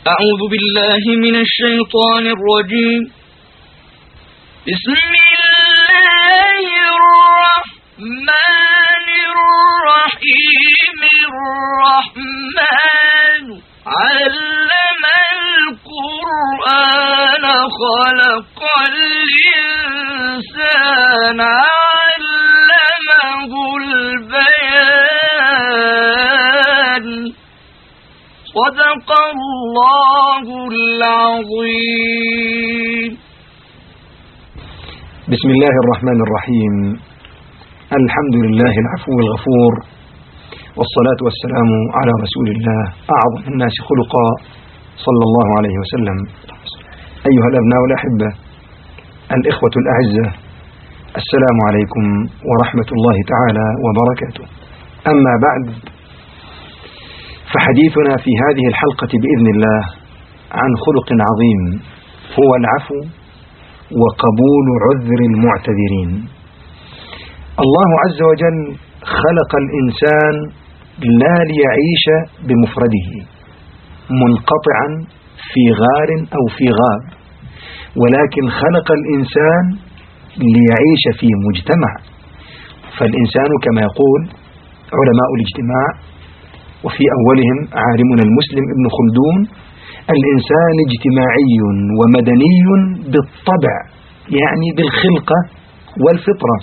أعوذ بالله من الشيطان الرجيم. بسم الله الرحمن الرحيم. الرحمن علم القرآن خلق الإنسان علمه البيان. صدق الله العظيم. بسم الله الرحمن الرحيم. الحمد لله العفو الغفور، والصلاة والسلام على رسول الله أعظم الناس خلقا صلى الله عليه وسلم. أيها الأبناء الأحبة، الإخوة الأعزة، السلام عليكم ورحمة الله تعالى وبركاته. أما بعد، فحديثنا في هذه الحلقة بإذن الله عن خلق عظيم هو العفو وقبول عذر المعتذرين. الله عز وجل خلق الإنسان لا ليعيش بمفرده منقطعا في غار أو في غاب، ولكن خلق الإنسان ليعيش في مجتمع. فالإنسان كما يقول علماء الاجتماع، وفي أولهم عالمنا المسلم ابن خلدون: الإنسان اجتماعي ومدني بالطبع، يعني بالخلقة والفطرة.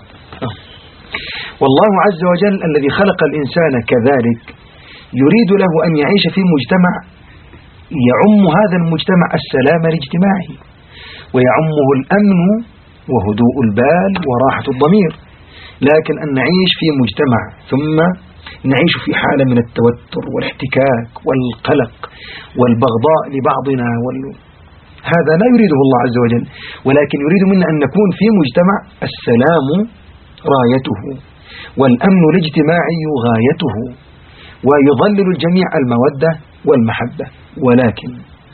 والله عز وجل الذي خلق الإنسان كذلك يريد له أن يعيش في مجتمع يعم هذا المجتمع السلام الاجتماعي، ويعمه الأمن وهدوء البال وراحة الضمير. لكن أن نعيش في مجتمع ثم نعيش في حالة من التوتر والاحتكاك والقلق والبغضاء لبعضنا هذا لا يريده الله عز وجل، ولكن يريد منا أن نكون في مجتمع السلام رايته والأمن الاجتماعي غايته، ويظلل الجميع المودة والمحبة. ولكن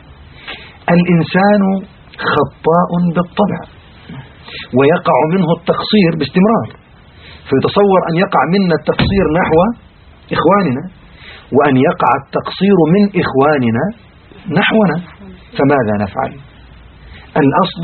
الإنسان خطاء بالطبع، ويقع منه التقصير باستمرار، فيتصور أن يقع منا التقصير نحو إخواننا، وأن يقع التقصير من إخواننا نحونا. فماذا نفعل؟ الأصل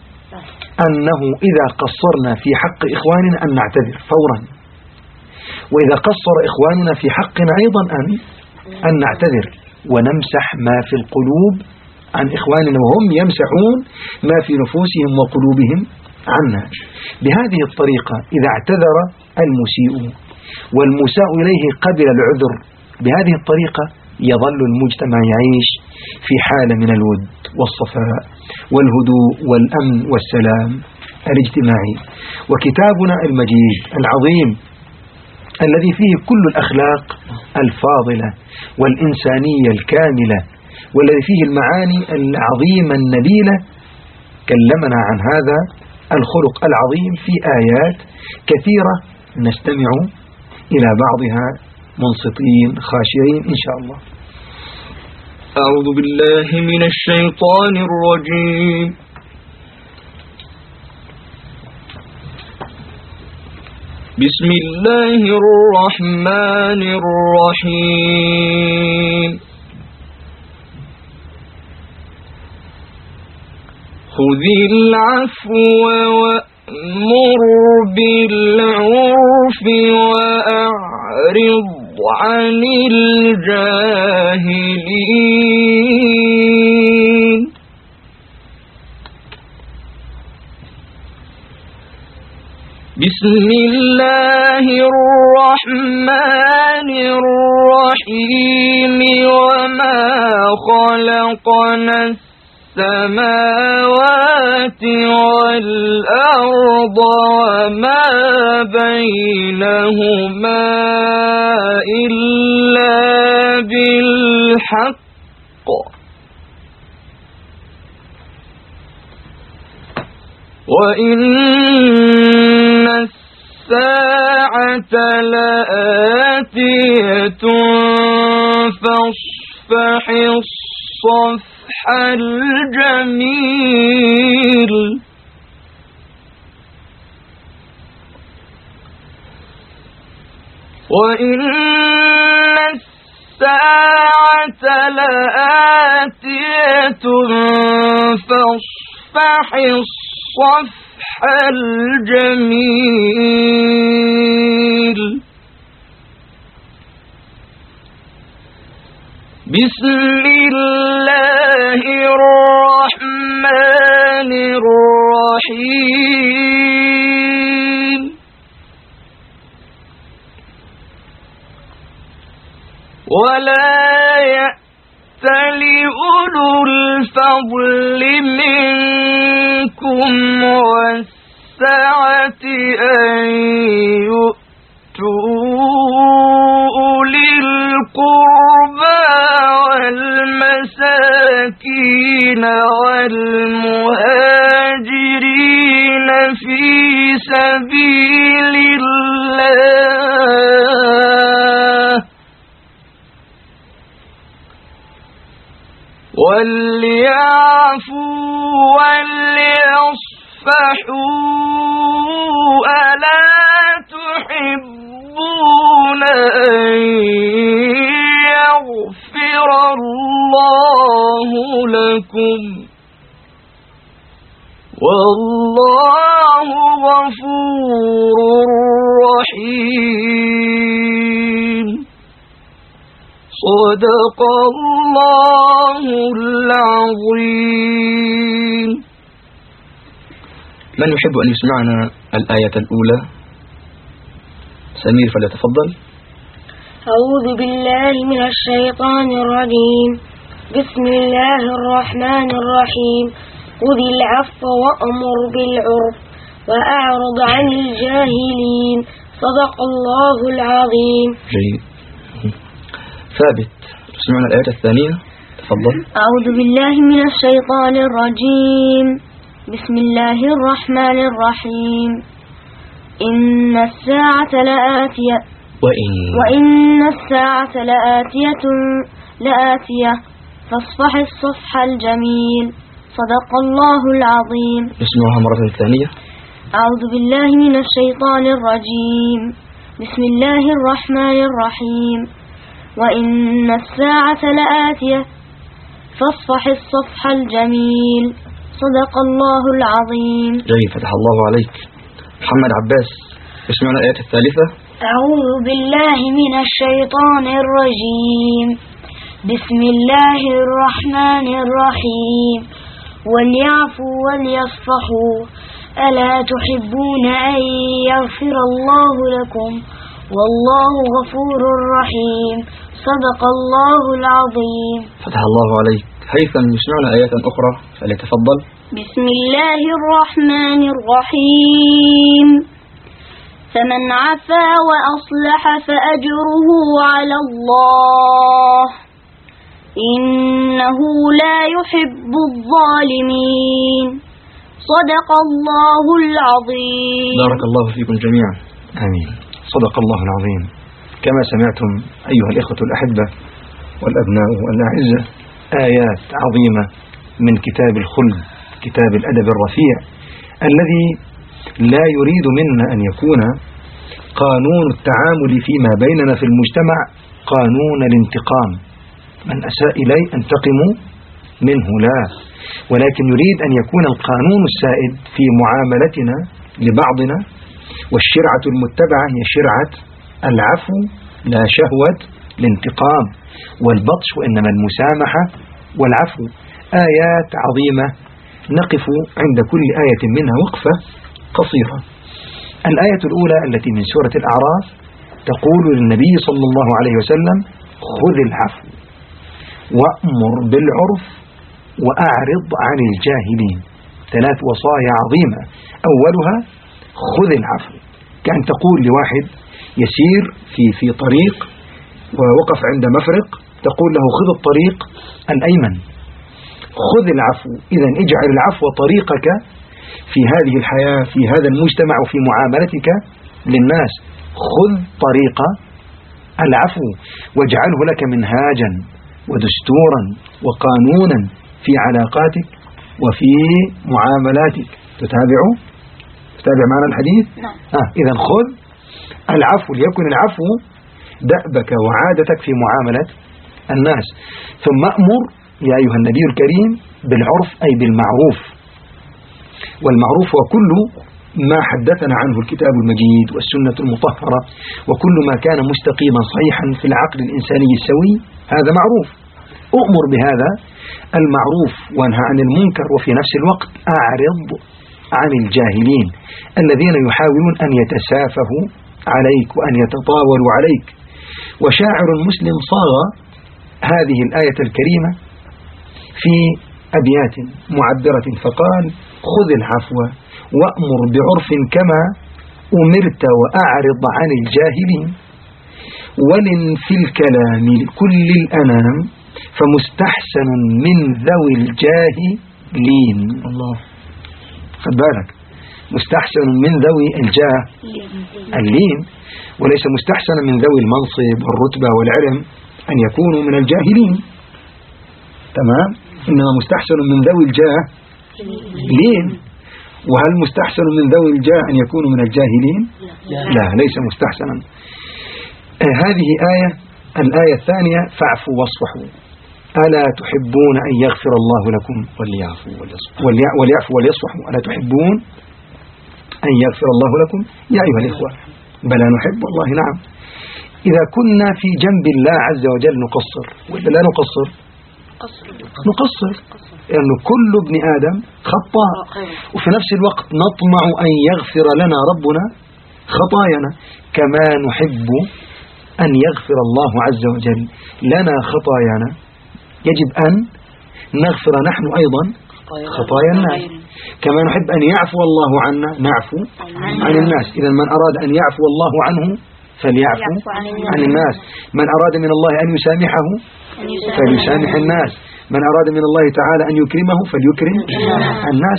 أنه إذا قصرنا في حق إخواننا أن نعتذر فورا، وإذا قصر إخواننا في حقنا أيضا أن نعتذر ونمسح ما في القلوب عن إخواننا، وهم يمسحون ما في نفوسهم وقلوبهم عنا. بهذه الطريقة إذا اعتذر المسيء والمساء إليه قبل العذر، بهذه الطريقة يظل المجتمع يعيش في حالة من الود والصفاء والهدوء والأمن والسلام الاجتماعي. وكتابنا المجيد العظيم الذي فيه كل الأخلاق الفاضلة والإنسانية الكاملة، والذي فيه المعاني العظيمة النبيلة، كلمنا عن هذا الخلق العظيم في آيات كثيرة، نستمع إلى بعضها منصتين خاشعين إن شاء الله. أعوذ بالله من الشيطان الرجيم. بسم الله الرحمن الرحيم. خذ العفو وأمر بالعرف وأعرض عن الجاهلين. بسم الله الرحمن الرحيم. وما خلقنا السماوات والأرض وما بينهما إلا بالحق، وإن الساعة لآتية فاصفح الصفح الجميل. وإن الساعة لآتية فاصفح الصفح الجميل. بسم الله الرحمن الرحيم. ولا يأتل أولو الفضل منكم والسعة أن يؤتوا أولي القربى والمساكين والمهاجرين في سبيل الله وليعفوا وليصفحوا ألا تحبون أن يغفر الله لكم والله غفور رحيم. صدق الله العظيم. من يحب أن يسمعنا الآية الأولى؟ سمير فليتفضل. أعوذ بالله من الشيطان الرجيم. بسم الله الرحمن الرحيم. خذ العفو وأمر بالعرف وأعرض عن الجاهلين. صدق الله العظيم. جيد. ثابت تسمعنا الآية الثانية تفضل. أعوذ بالله من الشيطان الرجيم. بسم الله الرحمن الرحيم. إن الساعة لآتية وإن الساعة لآتية فاصفح الصفح الجميل. صدق الله العظيم. اسمعها مرة ثانية. أعوذ بالله من الشيطان الرجيم. بسم الله الرحمن الرحيم. وإن الساعة لآتية فاصفح الصفح الجميل. صدق الله العظيم. جيد فتح الله عليك. محمد عباس اسمعنا الآية الثالثة. أعوذ بالله من الشيطان الرجيم. بسم الله الرحمن الرحيم. وليعفوا وليصفحوا ألا تحبون أن يغفر الله لكم والله غفور رحيم. صدق الله العظيم. فتح الله عليك. هيثم يسمعنا آيات أخرى فليتفضل. بسم الله الرحمن الرحيم. فمن عفا وأصلح فأجره على الله إنه لا يحب الظالمين. صدق الله العظيم. بارك الله فيكم جميعا. آمين. صدق الله العظيم. كما سمعتم أيها الإخوة الأحبة والأبناء والأعزة آيات عظيمة من كتاب الخلد، كتاب الأدب الرفيع الذي لا يريد منا أن يكون قانون التعامل فيما بيننا في المجتمع قانون الانتقام. من أساء إلي أنتقم منه، لا، ولكن يريد أن يكون القانون السائد في معاملتنا لبعضنا والشرعة المتبعة هي شرعة العفو لا شهوة الانتقام والبطش، وإنما المسامحة والعفو. آيات عظيمة نقف عند كل آية منها وقفة قصيرة. الآية الأولى التي من سورة الأعراف تقول للنبي صلى الله عليه وسلم: خذ العفو وأمر بالعرف وأعرض عن الجاهلين. 3 وصايا عظيمة. أولها خذ العفو، كأن تقول لواحد يسير في طريق ووقف عند مفرق، تقول له خذ الطريق الأيمن، خذ العفو. إذن اجعل العفو طريقك في هذه الحياة، في هذا المجتمع وفي معاملتك للناس. خذ طريق العفو واجعله لك منهاجا ودستورا وقانونا في علاقاتك وفي معاملاتك. تتابع معنا الحديث؟ نعم. إذن خذ العفو، ليكن العفو دأبك وعادتك في معاملة الناس. ثم أمر يا أيها النبي الكريم بالعرف أي بالمعروف، والمعروف وكل ما حدثنا عنه الكتاب المجيد والسنة المطهرة، وكل ما كان مستقيما صحيحا في العقل الإنساني السوي هذا معروف. أؤمر بهذا المعروف وانهى عن المنكر، وفي نفس الوقت أعرض عن الجاهلين الذين يحاولون أن يتسافهوا عليك وأن يتطاولوا عليك. وشاعر مسلم صاغ هذه الآية الكريمة في أبيات معبرة فقال: خذ العفو وأمر بعرف كما أمرت وأعرض عن الجاهلين، ولن في الكلام لكل الأنام فمستحسن من ذوي الجاهلين. الله، خد بالك، مستحسن من ذوي الجاه اللين، وليس مستحسن من ذوي المنصب والرتبة والعلم أن يكونوا من الجاهلين، تمام؟ إنما مستحسن من ذوي الجاه لين. وهل مستحسن من ذوي الجاه أن يكونوا من الجاهلين؟ لا، ليس مستحسنا. هذه آية. الآية الثانية: فاعفوا واصفحوا ألا تحبون أن يغفر الله لكم وليعفوا وليصفحوا ألا تحبون أن يغفر الله لكم يا أيها الإخوة؟ بلى نحب والله نعم. إذا كنا في جنب الله عز وجل نقصر ولا لا نقصر؟ نقصر، لأن كل ابن آدم خطاء، وفي نفس الوقت نطمع أن يغفر لنا ربنا خطايانا، كما نحب أن يغفر الله عز وجل لنا خطايانا يجب أن نغفر نحن أيضا خطايا الناس. كما نحب أن يعفو الله عنا نعفو عن الناس. إذا من أراد أن يعفو الله عنه فليعفو عن الناس، من أراد من الله أن يسامحه فليسامح الناس، من أراد من الله تعالى أن يكرمه فليكرم الناس،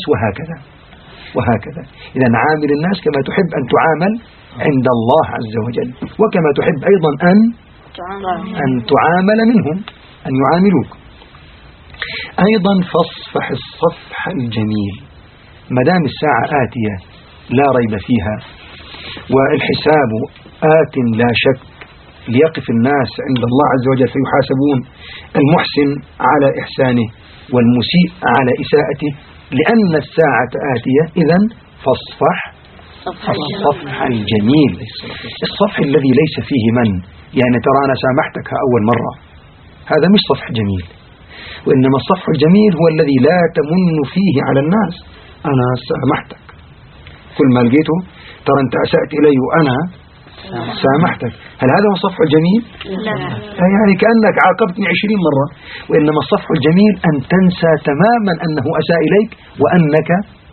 وهكذا. إذا عامل الناس كما تحب أن تعامل عند الله عز وجل، وكما تحب أيضا أن تعامل منهم، أن يعاملوك. أيضا فاصفح الصفح الجميل. مدام الساعة آتية لا ريب فيها، والحساب آت لا شك، ليقف الناس عند الله عز وجل فيحاسبون، المحسن على إحسانه والمسيء على إساءته، لأن الساعة آتية. إذن فاصفح الصفح الجميل، الصفح الذي ليس فيه من، يعني ترى أنا سامحتك أول مرة، هذا مش صفح جميل. وإنما الصفح الجميل هو الذي لا تمن فيه على الناس، أنا سامحتك، كل ما لقيته ترى أنت أسأت إلي وأنا سامحتك، هل هذا هو الصفح الجميل؟ لا، يعني كأنك عاقبتني 20 مرة. وإنما الصفح الجميل أن تنسى تماما أنه أساء إليك وأنك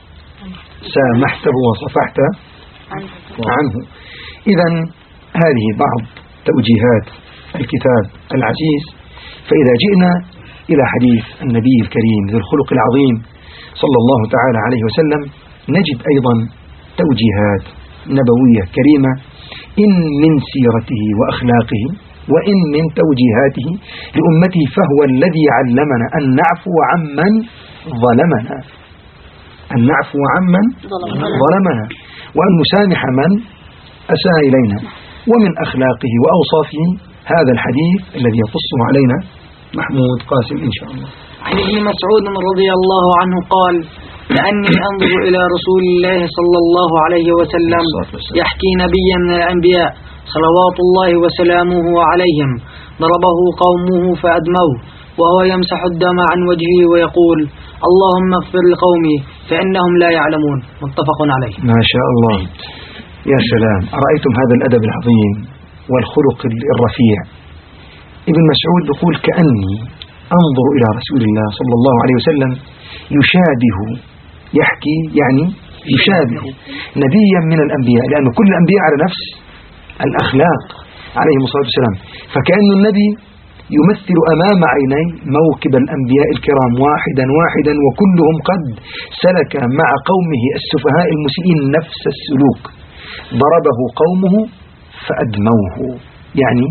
سامحته وصفحت عنه. إذن هذه بعض توجيهات الكتاب العزيز. فإذا جئنا إلى حديث النبي الكريم ذي الخلق العظيم صلى الله تعالى عليه وسلم، نجد أيضا توجيهات نبوية كريمة، إن من سيرته وأخلاقه وإن من توجيهاته لأمته، فهو الذي علمنا أن نعفو عمن ظلمنا، أن نعفو عمن ظلمنا، وأن نسامح من أساء إلينا. ومن أخلاقه وأوصافه هذا الحديث الذي يقصه علينا محمود قاسم إن شاء الله. عن ابن مسعود رضي الله عنه قال: لأني أنظر إلى رسول الله صلى الله عليه وسلم يحكي نبيا من الأنبياء صلوات الله وسلامه عليهم ضربه قومه فأدموه وهو يمسح الدم عن وجهه ويقول: اللهم اغفر لقومي فإنهم لا يعلمون. متفق عليه. ما شاء الله، يا سلام، أرأيتم هذا الأدب العظيم والخلق الرفيع. ابن مسعود يقول: كأني أنظر إلى رسول الله صلى الله عليه وسلم يشابه، يحكي يعني يشابه نبيا من الأنبياء، لأن كل الأنبياء على نفس الأخلاق عليهم الصلاة والسلام، فكأن النبي يمثل أمام عيني موكب الأنبياء الكرام واحدا واحدا، وكلهم قد سلك مع قومه السفهاء المسيئين نفس السلوك. ضربه قومه فأدموه، يعني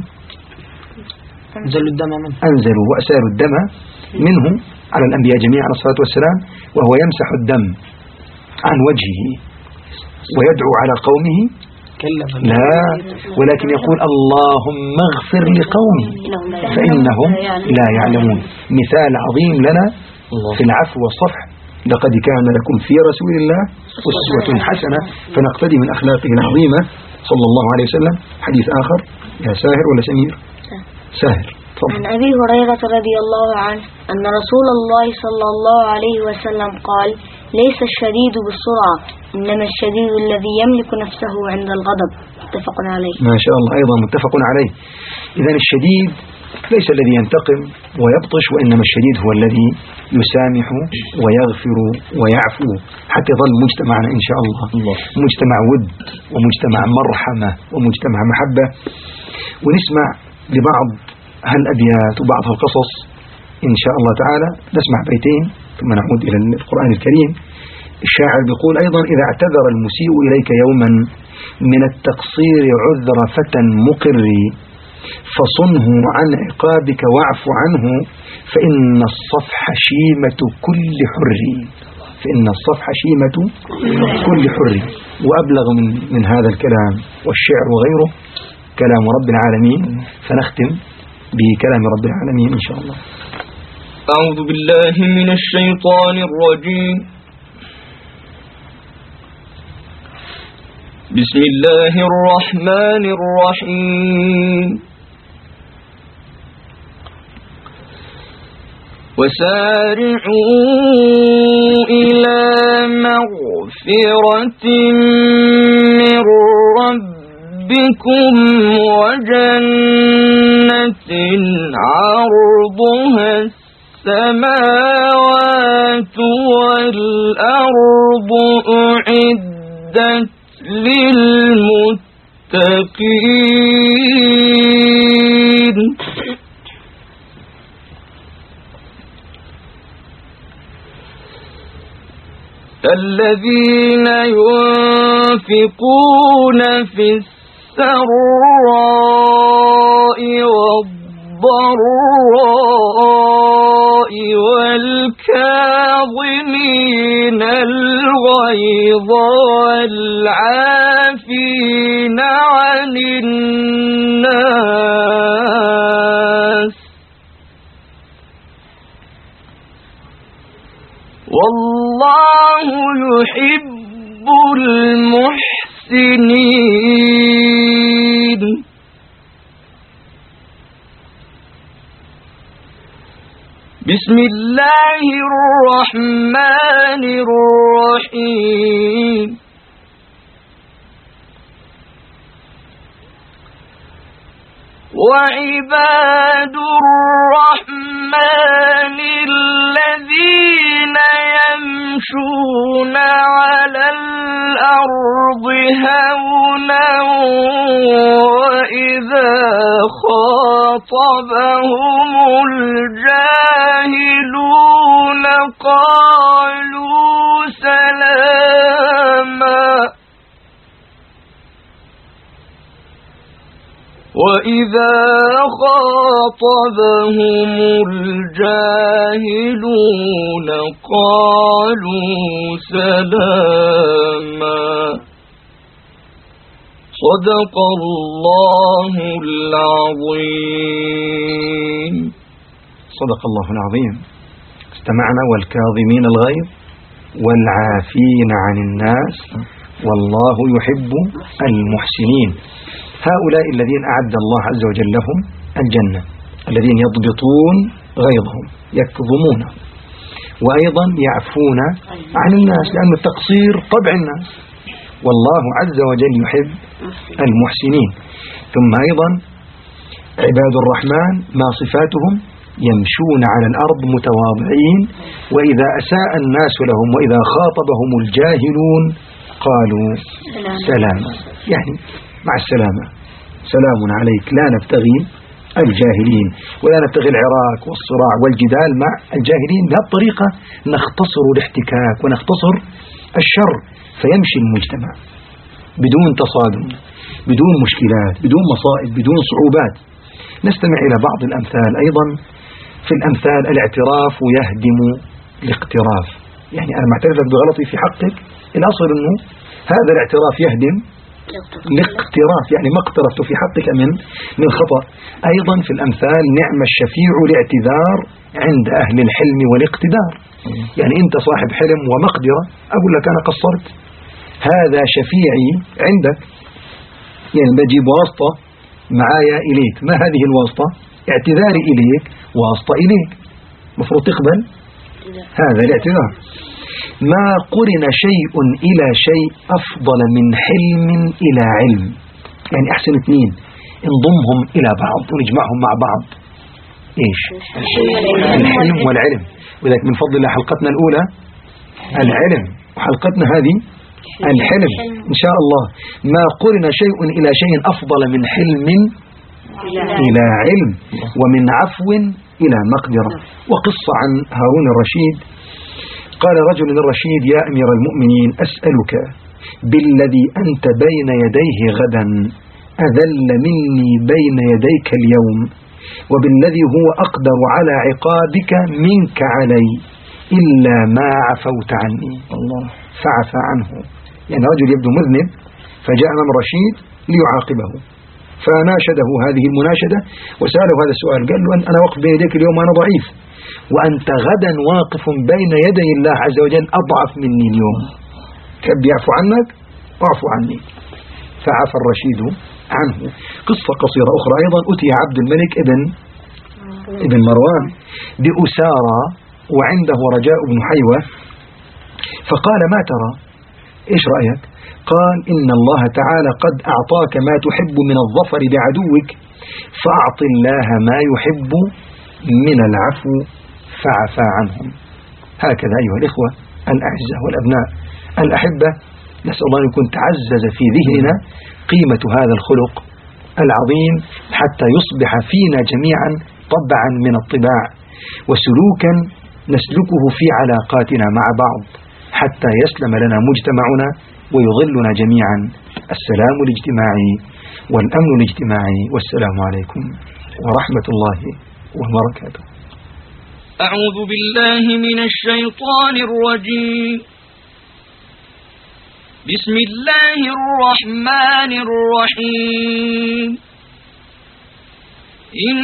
أنزلوا وأسالوا الدم منه على الأنبياء جميعا عليه الصلاة والسلام، وهو يمسح الدم عن وجهه ويدعو على قومه يتكلم لا، ولكن يقول اللهم اغفر لقومي فإنهم لا يعلمون. مثال عظيم لنا في العفو والصفح. لقد كان لكم في رسول الله أسوة حسنة، فنقتدي من أخلاقه العظيمة صلى الله عليه وسلم. حديث آخر يا ساهر ولا سمير؟ ساهر. عن أبي هريرة رضي الله عنه أن رسول الله صلى الله عليه وسلم قال: ليس الشديد بالسرعة، إنما الشديد الذي يملك نفسه عند الغضب. متفق عليه. ما شاء الله، أيضا متفق عليه. إذن الشديد ليس الذي ينتقم ويبطش، وإنما الشديد هو الذي يسامح ويغفر ويعفو، حتى يظل مجتمعنا إن شاء الله مجتمع ود ومجتمع مرحمة ومجتمع محبة. ونسمع لبعض هالأبيات وبعض القصص إن شاء الله تعالى. نسمع بيتين ثم نعود إلى القرآن الكريم. الشاعر بيقول أيضا: إذا اعتذر المسيء إليك يوما من التقصير عذر فتى مقر، فصنه عن عقابك واعف عنه، فإن الصفح شيمة كل حر. فإن الصفح شيمة كل حر. وأبلغ من هذا الكلام والشعر وغيره كلام رب العالمين، فنختم بكلام رب العالمين إن شاء الله. أعوذ بالله من الشيطان الرجيم. بسم الله الرحمن الرحيم. وسارعوا إلى مغفرة من ربكم وجنة عرضها السماوات والأرض أعدت للمتقين. الذين ينفقون في السراء والضراء والكاظمين الغيظ والعافين عن الناس، والله يحب المحسنين. بسم الله الرحمن الرحيم. وعباد الرحمن الذين يمشون على الأرض هونا وإذا خاطبهم الجاهلون قالوا سلاما، وإذا خاطبهم الجاهلون قالوا سلاما. صدق الله العظيم. صدق الله العظيم. استمعنا: والكاظمين الغيظ والعافين عن الناس والله يحب المحسنين. هؤلاء الذين أعد الله عز وجل لهم الجنة، الذين يضبطون غيظهم يكظمون، وأيضا يعفون عن الناس، لأن التقصير طبع الناس، والله عز وجل يحب المحسنين. ثم أيضا عباد الرحمن ما صفاتهم؟ يمشون على الأرض متواضعين، وإذا أساء الناس لهم وإذا خاطبهم الجاهلون قالوا سلاما، يعني مع السلامة، سلام عليك، لا نبتغي الجاهلين ولا نبتغي العراك والصراع والجدال مع الجاهلين. بهذه الطريقة نختصر الاحتكاك ونختصر الشر، فيمشي المجتمع بدون تصادم، بدون مشكلات، بدون مصائب، بدون صعوبات. نستمع إلى بعض الأمثال. أيضا في الأمثال الاعتراف يهدم الاقتراف، يعني أنا معترف لك بغلطي في حقك، الأصل أنه هذا الاعتراف يهدم الاقتراف، يعني ما اقترفت في حقك من خطأ. أيضا في الأمثال نعم الشفيع لاعتذار عند أهل الحلم والاقتدار. يعني أنت صاحب حلم ومقدرة، أقول لك أنا قصرت، هذا شفيعي عندك، يعني بجيب واسطة معايا إليك. ما هذه الواسطة؟ اعتذاري إليك واسطة إليك، مفروض تقبل هذا الاعتذار. ما قرن شيء إلى شيء أفضل من حلم إلى علم، يعني أحسن اثنين نضمهم إلى بعض ونجمعهم مع بعض، إيش؟ الحلم والعلم. ولذلك من فضل الله حلقتنا الأولى العلم، وحلقتنا هذه الحلم إن شاء الله. ما قرن شيء إلى شيء أفضل من حلم إلى علم، ومن عفو إلى مقدرة. وقصة عن هارون الرشيد، قال رجل للرشيد: يا أمير المؤمنين، أسألك بالذي أنت بين يديه غدا أذل مني بين يديك اليوم، وبالذي هو أقدر على عقابك منك علي، إلا ما عفوت عني. الله فعفى عنه. يعني رجل يبدو مذنب فجاء أمام الرشيد ليعاقبه، فناشده هذه المناشدة وسأله هذا السؤال، قال له: أنا واقف بين يديك اليوم وأنا ضعيف، وأنت غدا واقف بين يدي الله عز وجل أضعف مني اليوم، كيف يعفو عنك؟ اعفو عني. فعفى الرشيد عنه. قصة قصيرة أخرى أيضا، أتي عبد الملك ابن مروان بأسارى وعنده رجاء بن حيوة، فقال: ما ترى؟ إيش رأيك؟ قال: إن الله تعالى قد أعطاك ما تحب من الظفر بعدوك، فأعط الله ما يحب من العفو فعفى عنهم. هكذا أيها الإخوة الأعزاء والأبناء الأحبة، نسأل الله أن يكون تعزز في ذهننا قيمة هذا الخلق العظيم، حتى يصبح فينا جميعا طبعا من الطباع، وسلوكا نسلكه في علاقاتنا مع بعض، حتى يسلم لنا مجتمعنا ويظلنا جميعا. السلام الاجتماعي والأمن الاجتماعي، والسلام عليكم ورحمة الله وبركاته. أعوذ بالله من الشيطان الرجيم. بسم الله الرحمن الرحيم. إن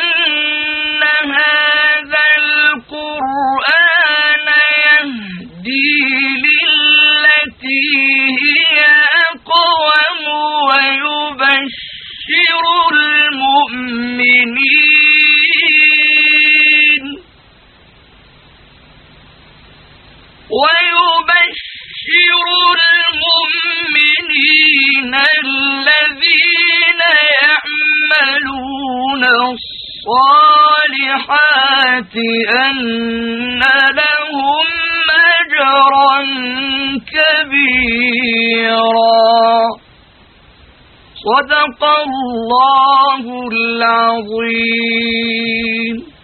هذا القرآن يهدي للتي هي أقوم ويبشر المؤمنين الذين يعملون الصالحات أن لهم أجرا كبيرا. صدق الله العظيم.